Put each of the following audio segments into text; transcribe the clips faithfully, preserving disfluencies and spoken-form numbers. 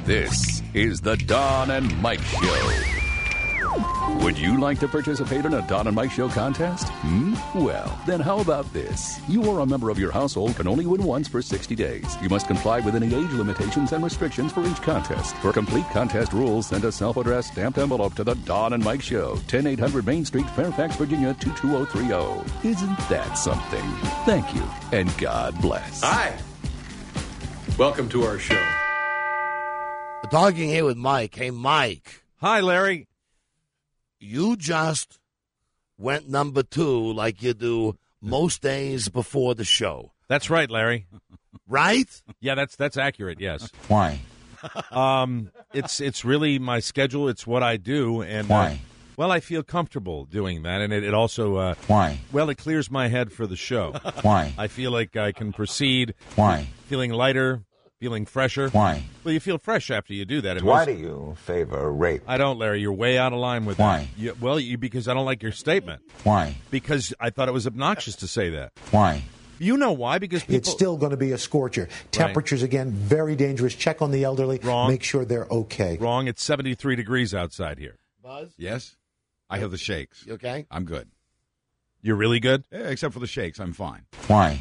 This is the Don and Mike Show. Would you like to participate in a Don and Mike Show contest? Hmm? Well, then how about this? You or a member of your household can only win once for sixty days. You must comply with any age limitations and restrictions for each contest. For complete contest rules, send a self-addressed stamped envelope to the Don and Mike Show, ten eight hundred Main Street, Fairfax, Virginia, two two zero three zero. Isn't that something? Thank you, and God bless. Hi. Welcome to our show. Talking here with Mike. Hey, Mike. Hi, Larry. You just went number two like you do most days before the show. That's right, Larry. Right? Yeah, that's that's accurate, yes. Why? Um, it's it's really my schedule. It's what I do. And Why? Uh, well, I feel comfortable doing that, and it, it also... Uh, Why? Well, it clears my head for the show. Why? I feel like I can proceed. Why? Feeling lighter, feeling fresher. Why? Well, you feel fresh after you do that. And Why most, do you favor rape? I don't, Larry. You're way out of line with Why? that. You, well, you, because I don't like your statement. Why? Because I thought it was obnoxious to say that. Why? You know why? Because people... It's still going to be a scorcher. Temperatures, again, very dangerous. Check on the elderly. Wrong. Make sure they're okay. Wrong. It's seventy-three degrees outside here. Buzz? Yes? I have the shakes. You okay? I'm good. You're really good? Eh, Except for the shakes, I'm fine. Why?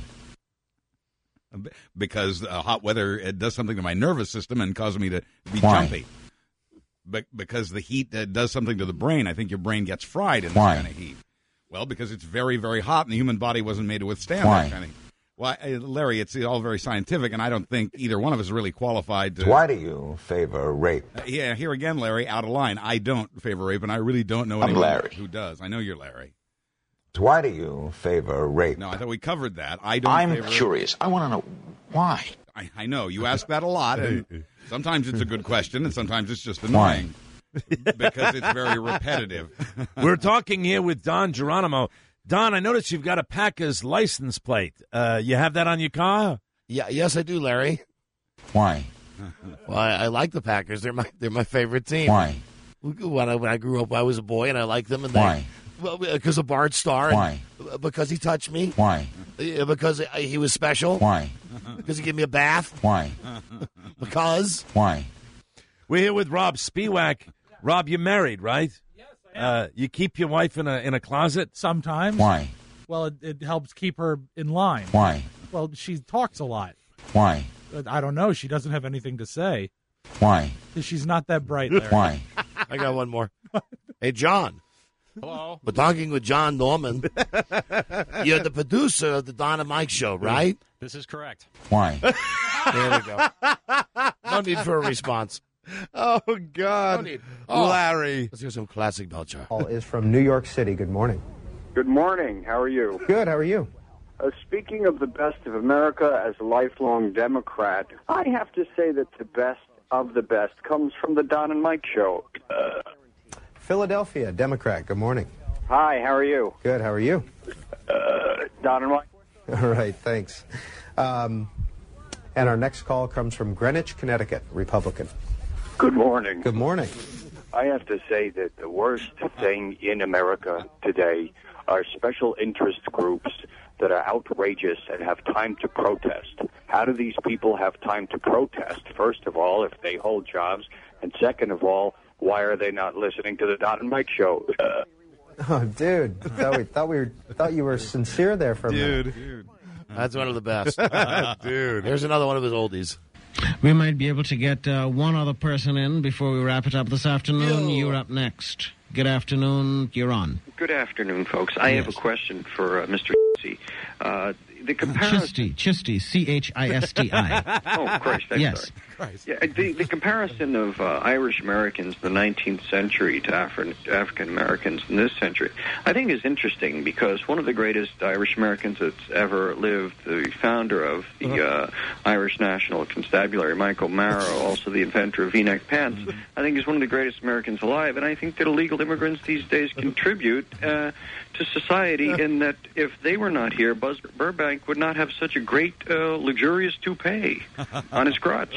Because uh, hot weather it does something to my nervous system and causes me to be Why? jumpy. Be- because the heat uh, does something to the brain. I think your brain gets fried in this Why? kind of heat. Well, because it's very, very hot, and the human body wasn't made to withstand Why? that kind of heat. Well, uh, Larry, it's all very scientific, and I don't think either one of us is really qualified to... Why do you favor rape? Uh, yeah, here again, Larry, out of line. I don't favor rape, and I really don't know I'm anyone Larry. who does. I know you're Larry. Why do you favor rape? No, I thought we covered that. I don't I'm favor curious. I want to know why. I, I know. You ask that a lot, and sometimes it's a good question, and sometimes it's just Why? annoying. Because it's very repetitive. We're talking here with Don Geronimo. Don, I noticed you've got a Packers license plate. Uh, you have that on your car? Yeah, yes, I do, Larry. Why? Well, I, I like the Packers. They're my they're my favorite team. Why? When I when I grew up, I was a boy, and I liked them. And they, Why? Well, because of Bart Starr. and- Why? Because he touched me. Why? Uh, Because he was special. Why? Because he gave me a bath. Why? Because. Why? We're here with Rob Spiewak. Rob, you're married, right? Yes, I am. Uh, you keep your wife in a in a closet? Sometimes. Why? Well, it, it helps keep her in line. Why? Well, she talks a lot. Why? But I don't know. She doesn't have anything to say. Why? She's not that bright, Larry. Why? I got one more. Hey, John. Hello. We're talking with John Norman. You're the producer of the Don and Mike Show, right? This is correct. Why? There we go. No need for a response. Oh, No God. need. Oh, Larry. let's hear some classic Belcher. Paul is from New York City. Good morning. Good morning. How are you? Good. How are you? Uh, speaking of the best of America as a lifelong Democrat, I have to say that the best of the best comes from the Don and Mike Show. Uh, Philadelphia, Democrat. Good morning. hi, how are you? Good. How are you? Uh, Don and Mike. All right. Thanks. Um, and our next call comes from Greenwich, Connecticut, Republican. Good morning. Good morning. I have to say that the worst thing in America today are special interest groups that are outrageous and have time to protest. How do these people have time to protest? First of all, if they hold jobs, and second of all, why are they not listening to the Don and Mike Show? Uh, Oh, dude. Thought we thought we were thought you were sincere there for a minute. Dude. That's one of the best. Dude. Here's another one of his oldies. We might be able to get uh, one other person in before we wrap it up this afternoon. Yo. You're up next. Good afternoon. You're on. Good afternoon, folks. I Yes. have a question for uh, Mister Uh, the comparison. Chisty. Chisty. C H I S T I. Oh, Christ! I'm Yes. sorry. Yeah, the, the comparison of uh, Irish Americans in the nineteenth century to Afri- African Americans in this century, I think is interesting because one of the greatest Irish Americans that's ever lived, the founder of the uh, Irish National Constabulary, Michael Marrow, also the inventor of V-neck pants, I think is one of the greatest Americans alive, and I think that illegal immigrants these days contribute uh, to society in that if they were not here, Buzz Burbank would not have such a great, uh, luxurious toupee on his crotch.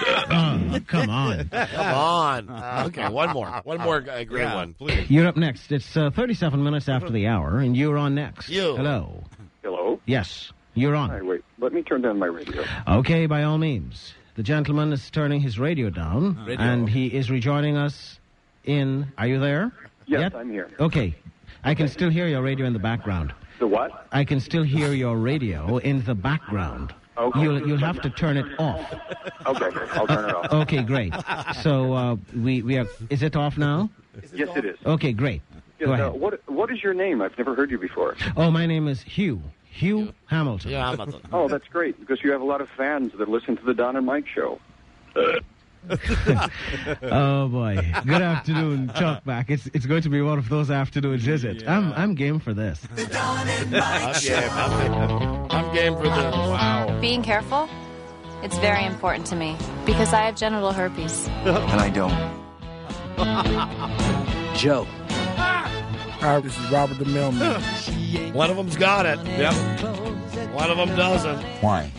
Oh, come on. Come on. Okay, one more. One more uh, great Yeah, one. please. You're up next. It's uh, thirty-seven minutes after the hour, and you're on next. You. Hello. hello? Yes. You're All on. right, wait. Let me turn down my radio. Okay, by all means. the gentleman is turning his radio down, Radio. and he is rejoining us in... Are you there? Yes, Yet? I'm here. Okay. I can still hear your radio in the background. The what? I can still hear your radio in the background. Okay. You'll, you'll have to turn it off. Okay, I'll turn it off. Okay, great. So uh, we, we are... Is it off now? Yes, it is. Okay, great. Yes, Go uh, ahead. what What is your name? I've never heard you before. Oh, my name is Hugh. Hugh Hamilton. Yeah, Hamilton. Oh, that's great, because you have a lot of fans that listen to the Don and Mike show. Oh boy! Good afternoon, Talkback. It's it's going to be one of those afternoons, is it? I'm I'm game for this. I'm game. I'm, I'm game for this. Wow. Being careful, it's very important to me because I have genital herpes. And I don't. Joe. Hi, this is Robert the Mailman. One of them's got it. Yep. One of them doesn't. Why?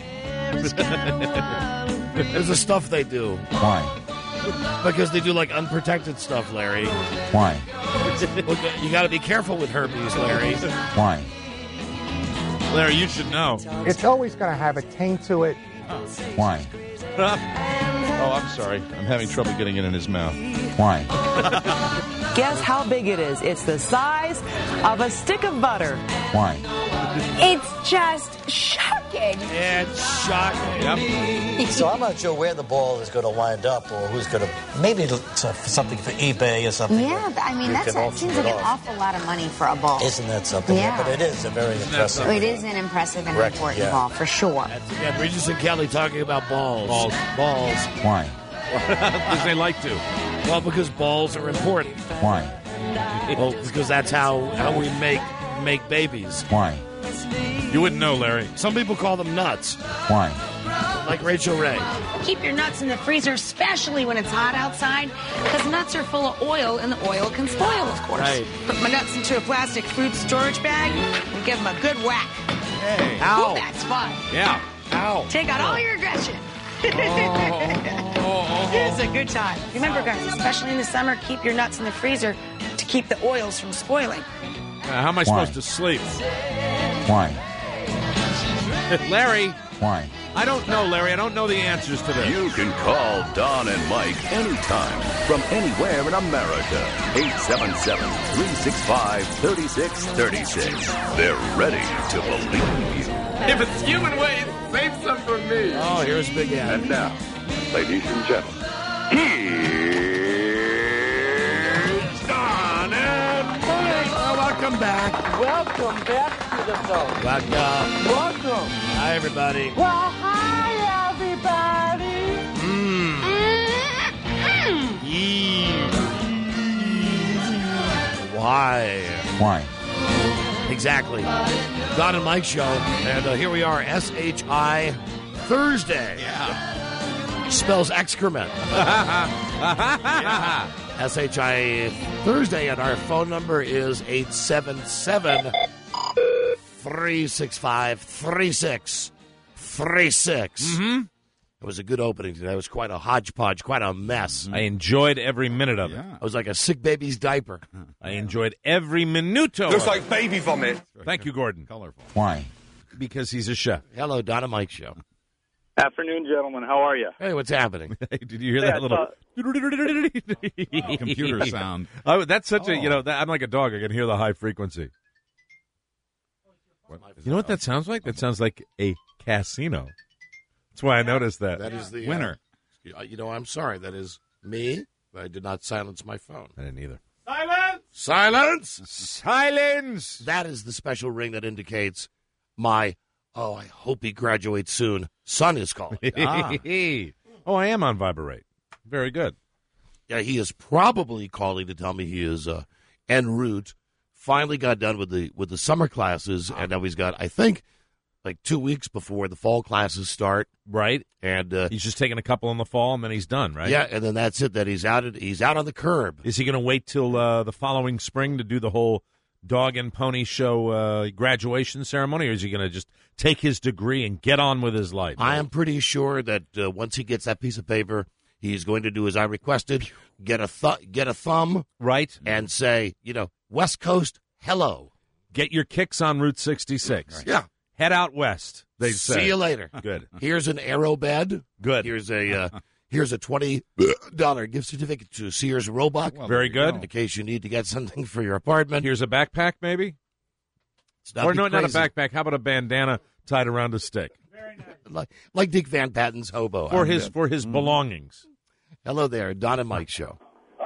There's the stuff they do. Why? Because they do like unprotected stuff, Larry. Why? Look, you got to be careful with herpes, Larry. Why? Larry, you should know. It's always going to have a taint to it. Why? Oh, I'm sorry. I'm having trouble getting it in his mouth. Why? Guess how big it is? It's the size of a stick of butter. Why? It's just shocking. It's shocking. Yep. So I'm not sure where the ball is going to wind up or who's going to... Maybe it's uh, something for eBay or something. Yeah, I mean, You that's can a, auction seems it like an off. awful lot of money for a ball. Isn't that something? Yeah. But it is a very impressive... It is an impressive and Record, important yeah. ball, for sure. That's again, Regis and Kelly talking about balls. Balls. Balls. Why? Because they like to. Well, because balls are important. Why? Well, because that's how, how we make make babies. Why? You wouldn't know, Larry. Some people call them nuts. Why? Like Rachel Ray. Keep your nuts in the freezer, especially when it's hot outside, because nuts are full of oil, and the oil can spoil, of course. Right. Put my nuts into a plastic fruit storage bag and give them a good whack. Hey. Ow. Ooh, that's fun. Yeah. Ow. Take out all your aggression. Oh, oh, oh. It's a good time. Remember, guys, especially in the summer, keep your nuts in the freezer to keep the oils from spoiling. Uh, how am I Why? supposed to sleep? Why? Larry, Why? I don't know, Larry. I don't know the answers to this. You can call Don and Mike anytime from anywhere in America. eight seven seven, three six five, three six three six. They're ready to believe you. If it's human waste, save some for me. Oh, here's Big Ed. And now, ladies and gentlemen, here's Don and Mike. Oh, welcome back. Welcome back to the show. Welcome. Welcome. Hi, everybody. Well, hi, everybody. Mmm. Why? Why? Exactly. Don and Mike show. And uh, here we are, S H I Thursday. Yeah. Spells excrement. yeah. S H I Thursday, and our phone number is eight seven seven, three six five, three six three six. Mm-hmm. It was a good opening today. It was quite a hodgepodge, quite a mess. I enjoyed every minute of it. Yeah. It was like a sick baby's diaper. I enjoyed every minuto. Looks of like baby vomit. it. Thank you, Gordon. Colorful. Why? Because he's a chef. Hello, Don and Mike show. Afternoon, gentlemen. How are you? Hey, what's happening? Did you hear Yeah, that little Oh, computer sound. Oh, that's such a, Oh. you know, that, I'm like a dog. I can hear the high frequency. You know what that sounds like? That sounds like a casino. That's why I noticed that. That is the Winner. Uh, you know, I'm sorry. That is me. I did not silence my phone. I didn't either. Silence! Silence! Silence! That is the special ring that indicates my, oh, I hope he graduates soon. Son is calling. ah. Oh, I am on Vibrate. Very good. Yeah, he is probably calling to tell me he is uh, en route. Finally got done with the with the summer classes, and now he's got, I think, like two weeks before the fall classes start. Right. And uh, he's just taking a couple in the fall, and then he's done, right? Yeah, and then that's it. That he's out. At, he's out on the curb. Is he going to wait till uh, the following spring to do the whole dog and pony show uh, graduation ceremony, or is he going to just take his degree and get on with his life? I am pretty sure that uh, once he gets that piece of paper, he's going to do as I requested: get a th- get a thumb, right, and say, you know, West Coast, hello. Get your kicks on Route sixty-six. Yeah. Head out west, they say. See you later. Good. Here's an arrow bed. Good. Here's a uh, here's a twenty dollar gift certificate to Sears Roebuck. Well, Very good. In case you need to get something for your apartment. Here's a backpack, maybe? Or no, not a backpack. How about a bandana tied around a stick? Very nice. Like, like Dick Van Patten's hobo. For I his mean, for his mm. belongings. Hello there, Don and Mike Show.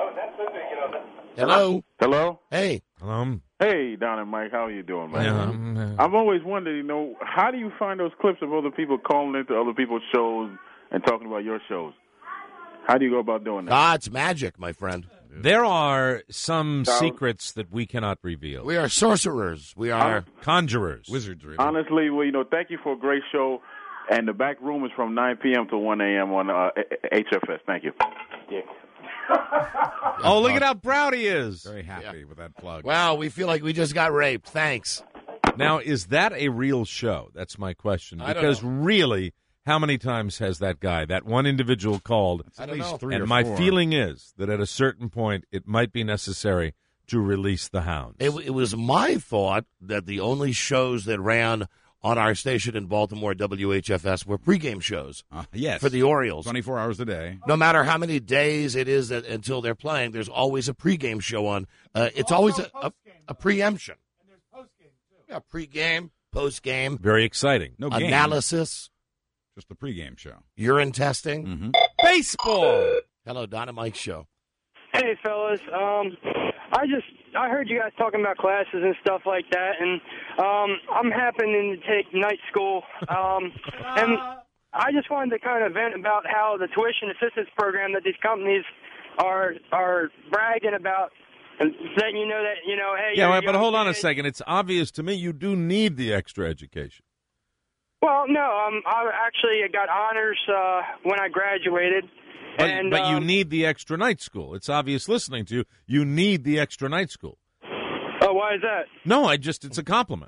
Hello. Hello. Hey. Um. Hey, Don and Mike, how are you doing, man? Yeah, um, I've always wondered, you know, how do you find those clips of other people calling into other people's shows and talking about your shows? How do you go about doing that? Ah, it's magic, my friend. There are some So- secrets that we cannot reveal. We are sorcerers. We are Um, conjurers. Wizards. Really. Honestly, well, you know, thank you for a great show. And the back room is from nine p.m. to one a.m. on uh, H F S. Thank you. Yeah. Oh, look at how proud he is. Very happy with that plug. Wow, we feel like we just got raped. Thanks. Now, is that a real show? That's my question. I don't Because know. really, how many times has that guy, that one individual, called? I don't know. Three And or my four. feeling is that at a certain point, it might be necessary to release the hounds. It, it was my thought that the only shows that ran on our station in Baltimore, W H F S, were pregame shows Uh, yes. for the Orioles. twenty-four hours a day. No matter how many days it is that, until they're playing, there's always a pregame show on. Uh, it's always a, a, a preemption. And there's postgame, too. Yeah, pregame, postgame, Very exciting. No game. analysis, Just the pregame show. urine testing. Mm-hmm. Baseball! Hello, Don and Mike Show. Hey, fellas. Um, I just I heard you guys talking about classes and stuff like that, and um, I'm happening to take night school, um, and I just wanted to kind of vent about how the tuition assistance program that these companies are are bragging about, and letting you know that you know, hey, Yeah, you're well, but young hold on a kid. second. It's obvious to me you do need the extra education. Well, no, um, I actually got honors uh, when I graduated. But, and, but you um, need the extra night school. It's obvious listening to you. You need the extra night school. Oh, why is that? No, I just, it's a compliment.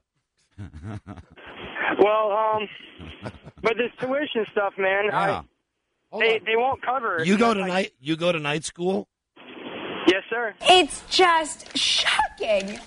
Well, um, but this tuition stuff, man, Yeah. I, they they won't cover it. You go to Like- night. You go to night school. Yes, sir. It's just shocking.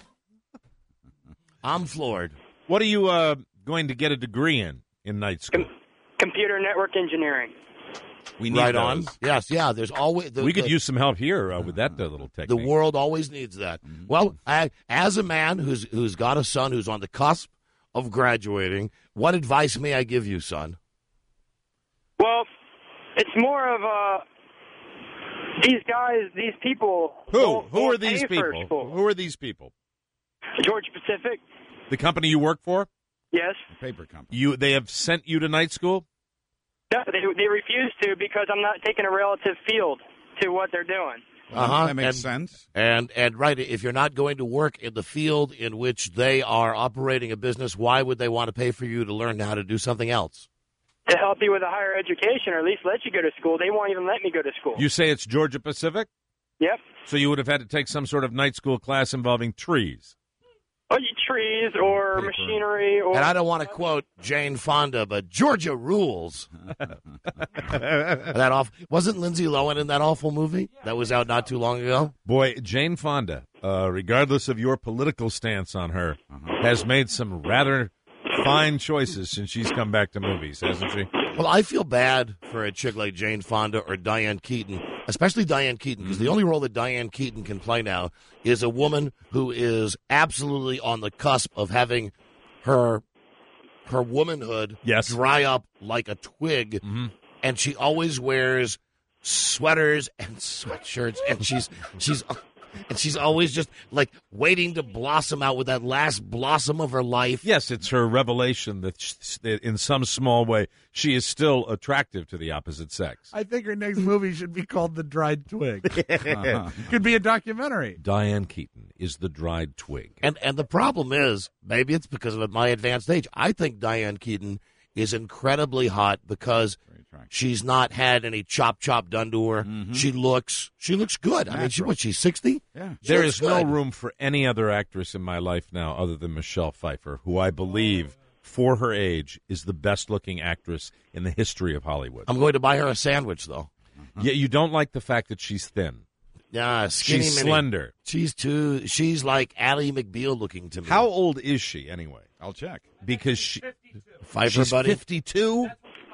I'm floored. What are you uh, going to get a degree in in night school? Computer network engineering. We need right those. on. Yes, yeah. There's always the, we could the, use some help here uh, with that uh, little technique. the world always needs that. Well, I, as a man who's who's got a son who's on the cusp of graduating, what advice may I give you, son? Well, it's more of uh, these guys, these people. Who? won't- Who won't are these pay for people? school. Who are these people? Georgia Pacific. The company you work for? Yes. Paper company. You they have sent you to night school? No, they they refuse to because I'm not taking a relative field to what they're doing. Uh-huh. That makes and, sense. And and right, if you're not going to work in the field in which they are operating a business, why would they want to pay for you to learn how to do something else? To help you with a higher education, or at least let you go to school. They won't even let me go to school. You say it's Georgia Pacific? Yep. So you would have had to take some sort of night school class involving trees. Oh, you trees or Paper. machinery or. And I don't want to quote Jane Fonda, but Georgia rules. That awful, wasn't Lindsay Lohan in that awful movie that was out not too long ago? Boy, Jane Fonda, uh, regardless of your political stance on her, has made some rather fine choices since she's come back to movies, hasn't she? Well, I feel bad for a chick like Jane Fonda or Diane Keaton, especially Diane Keaton, because the only role that Diane Keaton can play now is a woman who is absolutely on the cusp of having her her womanhood Yes. dry up like a twig, and she always wears sweaters and sweatshirts, and she's she's and she's always just like waiting to blossom out with that last blossom of her life. Yes, it's her revelation that sh- that in some small way she is still attractive to the opposite sex. I think her next movie should be called The Dried Twig. Could be a documentary. Diane Keaton is the dried twig. And and the problem is, maybe it's because of my advanced age. I think Diane Keaton is incredibly hot because she's not had any chop chop done to her. She looks she looks good. I mean, she what? She's sixty. Yeah. She There looks is no good. room for any other actress in my life now other than Michelle Pfeiffer, who I believe, for her age, is the best-looking actress in the history of Hollywood. I'm going to buy her a sandwich, though. Yet you don't like the fact that she's thin. Yeah, skinny She's mini. slender. She's too. She's like Ally McBeal looking to me. How old is she, anyway? I'll check. Because she, Pfeiffer, she's buddy. fifty-two.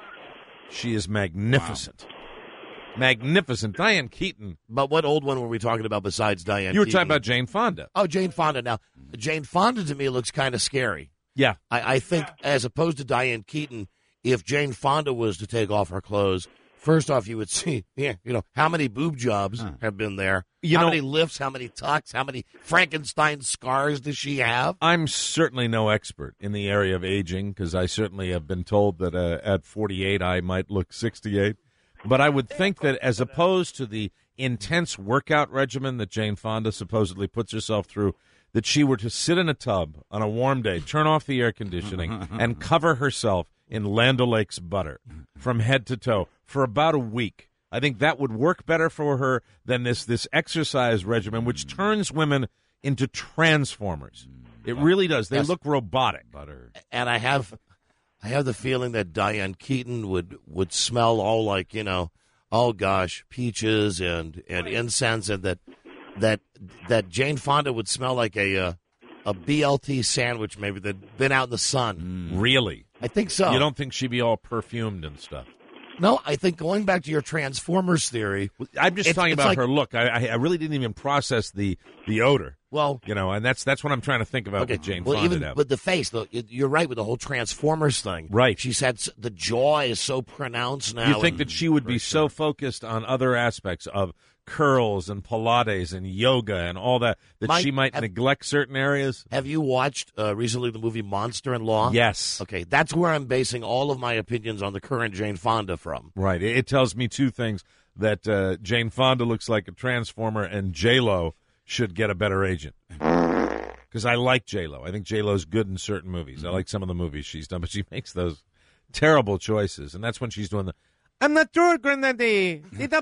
She is magnificent. Wow. Magnificent. Diane Keaton. But what old one were we talking about besides Diane You were Keaton? talking about Jane Fonda. Oh, Jane Fonda. Now, Jane Fonda to me looks kind of scary. Yeah. I, I think as opposed to Diane Keaton, if Jane Fonda was to take off her clothes, first off, you would see, yeah, you know, how many boob jobs huh. have been there? You how know, many lifts? How many tucks? How many Frankenstein scars does she have? I'm certainly no expert in the area of aging because I certainly have been told that uh, at forty-eight I might look sixty-eight. But I would think that as opposed to the intense workout regimen that Jane Fonda supposedly puts herself through, that she were to sit in a tub on a warm day, turn off the air conditioning, and cover herself in Land O'Lakes butter from head to toe for about a week. I think that would work better for her than this this exercise regimen, which turns women into transformers. It really does. They Yes. look robotic. Butter. And I have, I have the feeling that Diane Keaton would, would smell all like, you know, oh gosh, peaches and, and incense, and that that that Jane Fonda would smell like a uh, a B L T sandwich maybe that'd been out in the sun. Mm. Really? I think so. You don't think she'd be all perfumed and stuff? No, I think going back to your Transformers theory, I'm just it's, talking it's about like, her look. I, I really didn't even process the, the odor. Well, you know, and that's that's what I'm trying to think about okay, with Jane well, Fonda. even now. with the face, though, you're right with the whole Transformers thing. Right. She's had s- the jaw is so pronounced now. You think and, that she would be so focused on other aspects of curls and Pilates and yoga and all that that Mike, she might have, neglect certain areas? Have you watched uh, recently the movie Monster in Law? Yes. Okay, that's where I'm basing all of my opinions on the current Jane Fonda from. Right. It, it tells me two things: that uh, Jane Fonda looks like a transformer, and J Lo should get a better agent. Because I like J Lo. I think J Lo's good in certain movies. I like some of the movies she's done, but she makes those terrible choices, and that's when she's doing the. I'm not sure, Grenade.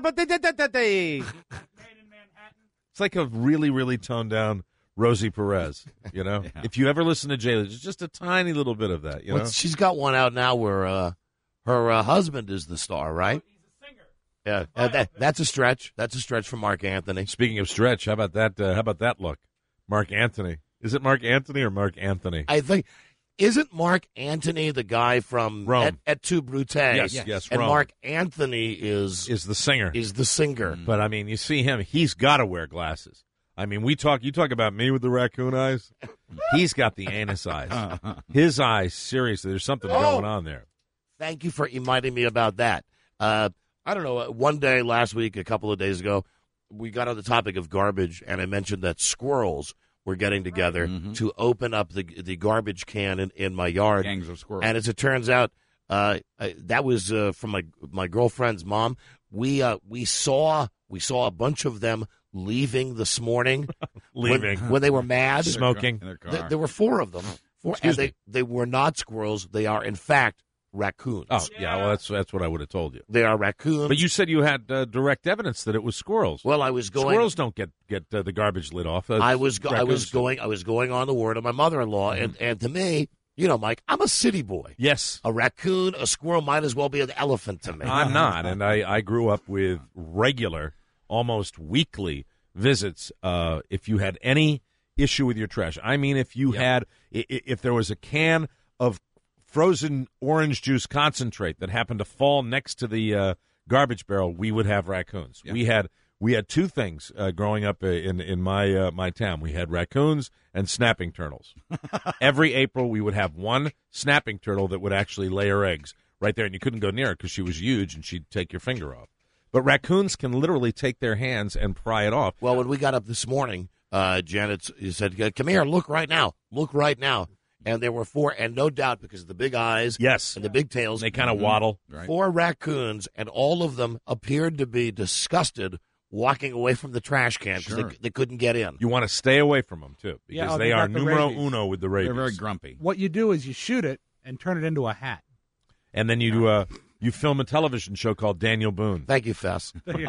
It's like a really, really toned down Rosie Perez. You know, yeah. If you ever listen to J Lo, there's just a tiny little bit of that. You know, well, she's got one out now where uh, her uh, husband is the star, right? Yeah, uh, that, that's a stretch. That's a stretch for Mark Anthony. Speaking of stretch, how about that? Uh, how about that look, Mark Anthony? Is it Mark Anthony or Mark Anthony? I think isn't Mark Anthony the guy from Rome? Et, Et tu Brute? Yes, yes. yes and Rome. Mark Anthony is is the singer. Is the singer. But I mean, you see him; he's got to wear glasses. I mean, we talk. You talk about me with the raccoon eyes. He's got the anus eyes. His eyes, seriously, there's something oh, going on there. Thank you for reminding me about that. Uh, I don't know, one day last week, a couple of days ago, we got on the topic of garbage, and I mentioned that squirrels were getting together mm-hmm. to open up the the garbage can in, in my yard. Gangs of squirrels. And as it turns out, uh, that was uh, from my my girlfriend's mom. We uh, we saw we saw a bunch of them leaving this morning. leaving. When, when they were mad. Smoking. In their car. Th- there were four of them. Four, and they, they were not squirrels. They are, in fact, raccoons. Oh, yeah, well, that's that's what I would have told you. They are raccoons. But you said you had uh, direct evidence that it was squirrels. Well, I was going. Squirrels don't get get uh, the garbage lid off. Uh, I was go- I was do. going. I was going on the word of my mother-in-law, mm-hmm. and and to me, you know, Mike, I'm a city boy. Yes, a raccoon, a squirrel might as well be an elephant to me. I'm not, and I I grew up with regular, almost weekly visits. Uh, if you had any issue with your trash, I mean, if you yep. had if there was a can of frozen orange juice concentrate that happened to fall next to the uh, garbage barrel, we would have raccoons. Yeah. We had we had two things uh, growing up in in my uh, my town. We had raccoons and snapping turtles. Every April, we would have one snapping turtle that would actually lay her eggs right there, and you couldn't go near it because she was huge and she'd take your finger off. But raccoons can literally take their hands and pry it off. Well, when we got up this morning, uh, Janet said, "Come here, look right now, look right now." And there were four, and no doubt because of the big eyes, yes, and the big tails, they kind of mm-hmm. waddle. Right. Four raccoons, and all of them appeared to be disgusted, walking away from the trash can because sure. they, they couldn't get in. You want to stay away from them too, because yeah, oh, they, they are the numero rabies. uno with the rabies. They're very grumpy. What you do is you shoot it and turn it into a hat, and then you do a you film a television show called Daniel Boone. Thank you, Fess.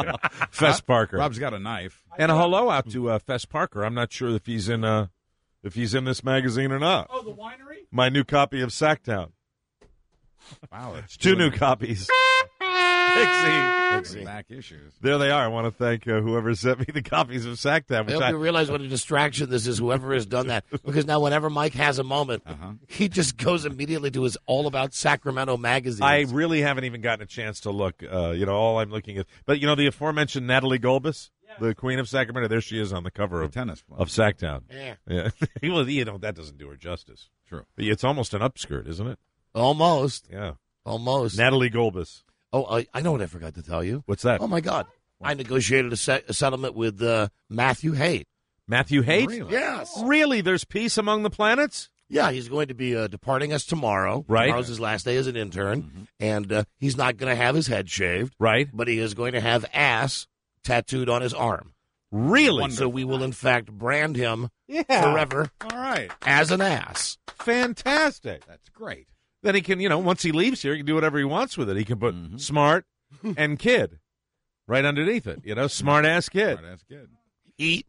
Fess Parker. Rob's got a knife. And a hello out to uh, Fess Parker. I'm not sure if he's in uh, if he's in this magazine or not. Oh, the winery? My new copy of Sacktown. Wow, it's two new copies. Pixie. Back issues. There they are. I want to thank uh, whoever sent me the copies of SacTab. I Which hope I, you realize what a distraction this is, whoever has done that. Because now whenever Mike has a moment, Uh-huh. he just goes immediately to his All About Sacramento magazine. I really haven't even gotten a chance to look. Uh, you know, all I'm looking at. But, you know, the aforementioned Natalie Golbus, the Queen of Sacramento, there she is on the cover of, tennis of SacTown. Yeah. Yeah. Well, you know, that doesn't do her justice. True. It's almost an upskirt, isn't it? Almost. Yeah. Almost. Natalie Golbus. Oh, I, I know what I forgot to tell you. What's that? Oh, my God. I negotiated a, se- a settlement with uh, Matthew Haight. Matthew Haight? Really? Yes. Really? There's peace among the planets? Yeah, he's going to be uh, departing us tomorrow. Right. Tomorrow's his last day as an intern, mm-hmm. and uh, he's not going to have his head shaved. Right. But he is going to have ass tattooed on his arm. Really? Wonderful. So we will, in fact, brand him yeah. forever All right. as an ass. Fantastic. That's great. Then he can, you know, once he leaves here, he can do whatever he wants with it. He can put Mm-hmm. smart and kid right underneath it. You know, smart-ass kid. Smart-ass kid. Eat.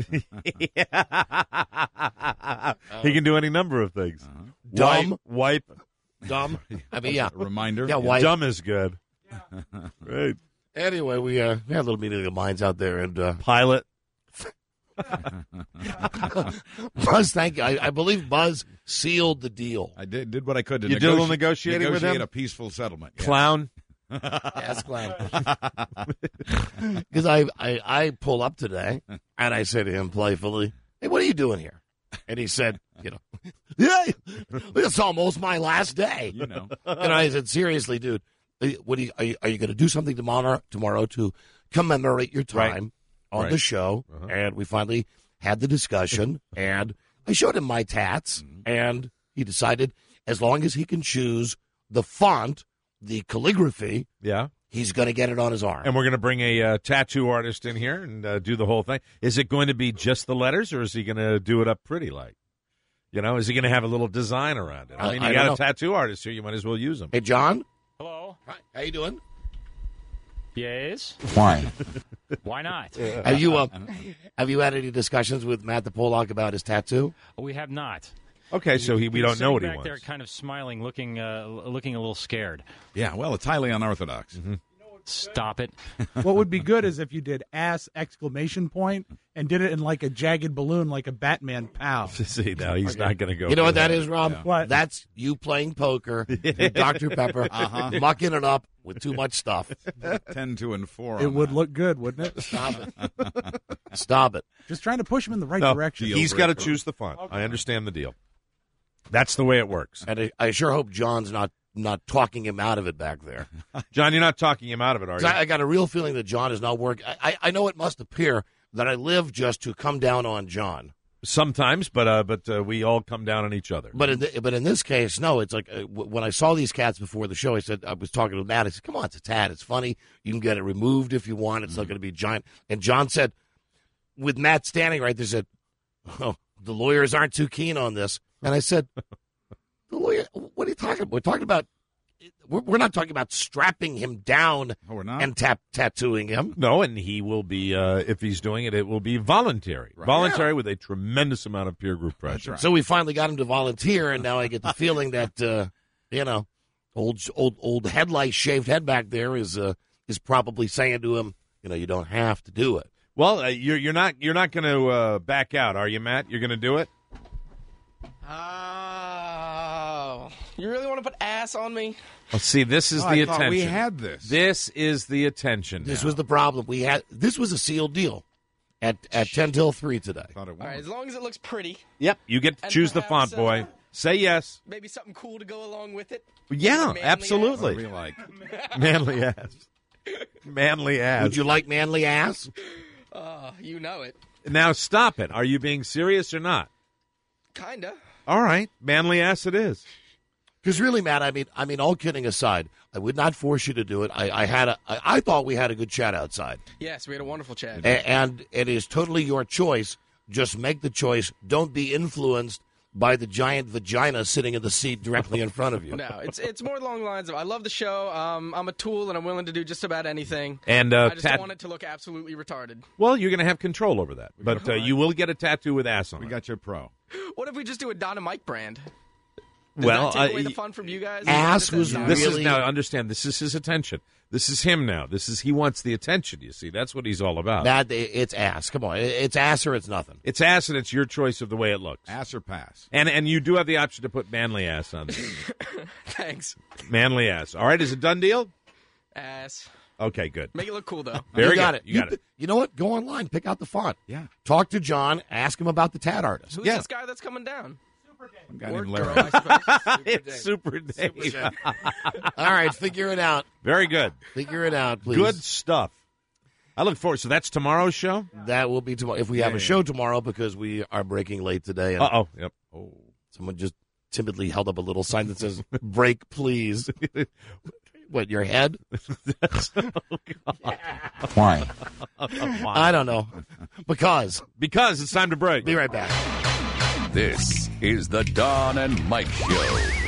He can do any number of things. Uh-huh. Dumb. Wipe. wipe. Dumb. I mean, yeah. A reminder. Yeah, wipe. Dumb is good. Right. Anyway, we, uh, we had a little meeting of the minds out there, and uh, Pilot. Buzz, thank you. I, I believe Buzz sealed the deal. I did did what I could to You did a little negotiating with negotiate him? a peaceful settlement. Yeah. Clown. Yes, clown. Because I, I, I pull up today, and I say to him playfully, "Hey, what are you doing here?" And he said, "You know, yeah, it's almost my last day." You know. And I said, "Seriously, dude, what are you, are you, are you going to do something tomorrow, tomorrow to commemorate your time Right. on Right. the show?" Uh-huh. And we finally had the discussion, and I showed him my tats, and he decided as long as he can choose the font, the calligraphy, Yeah. he's going to get it on his arm. And we're going to bring a uh, tattoo artist in here and uh, do the whole thing. Is it going to be just the letters, or is he going to do it up pretty like? You know, is he going to have a little design around it? I I- mean, I you don't got a know. tattoo artist here. You might as well use him. Hey, John. Hello. Hi. How you doing? Yes. Why? Why not? Have you uh, have you had any discussions with Matt the Pollock about his tattoo? We have not. Okay, so he, we He's don't know what sitting he back there, wants. kind of smiling, looking, uh, looking a little scared. Yeah, well, it's highly unorthodox. Mm-hmm. Stop it. What would be good is if you did ass exclamation point and did it in like a jagged balloon, like a Batman pow. See, now he's not going to go. You know for what that is, Rob? Yeah. What? That's you playing poker with Doctor Pepper, Uh-huh. mucking it up with too much stuff. Ten, two, and four. It on would that. look good, wouldn't it? Stop it. Stop it. Just trying to push him in the right No, direction. he's got to choose the font. I understand the deal. That's the way it works. And I, I sure hope John's not not talking him out of it back there. John, you're not talking him out of it, are 'Cause you? I, I got a real feeling that John is not working. I, I, I know it must appear that I live just to come down on John. Sometimes, but uh, but uh, we all come down on each other. But in the, but in this case, no. It's like uh, w- when I saw these cats before the show, I said I was talking to Matt. I said, "Come on, it's a tat. It's funny. You can get it removed if you want. It's not going to be giant." And John said, with Matt standing right there, said, "Oh, the lawyers aren't too keen on this." And I said, "The lawyer? What are you talking about? We're talking about. We're, we're not talking about strapping him down Oh, we're not? and tap tattooing him." No, and he will be, uh, if he's doing it, it will be voluntary. Right. Voluntary with a tremendous amount of peer group pressure. right. So we finally got him to volunteer, and now I get the feeling that uh, you know, old old old headlight shaved head back there is uh, is probably saying to him, you know, you don't have to do it. Well, uh, you're you're not you're not going to uh, back out, are you, Matt? You're going to do it? Oh, you really want to put ass on me? Well, see, this is Oh, the I thought attention. we had this. This is the attention. This now. was the problem. We had this was a sealed deal at at ten till three today. Thought it All right, was. as long as it looks pretty, Yep, you get to And choose the perhaps, font, boy. uh, Say yes. maybe something cool to go along with it. Yeah, Manly absolutely. What do we like? Manly ass. Manly ass. Would you like manly ass? Uh, you know it. Now stop it. Are you being serious or not? Kinda. All right, manly ass it is. Because really, Matt, I mean, I mean, all kidding aside, I would not force you to do it. I, I had a, I, I thought we had a good chat outside, Yes, we had a wonderful chat. a- and it is totally your choice. Just make the choice. Don't be influenced by the giant vagina sitting in the seat directly in front of you. No, it's it's more along the lines of I love the show. Um, I'm a tool and I'm willing to do just about anything. And uh, I just tat- don't want it to look absolutely retarded. well, you're going to have control over that, but uh, you will get a tattoo with ass on We it. got your pro. What if we just do a Don and Mike brand? Does Well, that take uh, away the y- fun from you guys? Ass Just was as- This really- is now understand. This is his attention. This is him now. This is he wants the attention. You see, that's what he's all about. That it's ass. Come on, it's ass or it's nothing. It's ass, and it's your choice of the way it looks. Ass or pass. And and you do have the option to put manly ass on there. Thanks. Manly ass. All right, is it done deal? Ass. Okay, good. Make it look cool, though. Very you got good. it. You got it. You know what? Go online, pick out the font. Yeah. Talk to John. Ask him about the Tad artist. Who's Yeah. this guy that's coming down? Some guy Or named Larry. girl, I suppose. It's Super Dave. All right, figure it out. Very good. Figure it out, please. Good stuff. I look forward. So that's tomorrow's show? That will be tomorrow. If we have Yeah, a yeah. show tomorrow, because we are breaking late today. and Uh-oh. Yep. Oh. Someone just timidly held up a little sign that says, break, please. What, your head? Oh, God. Why? I don't know. Because. Because it's time to break. Be right back. This is the Don and Mike Show.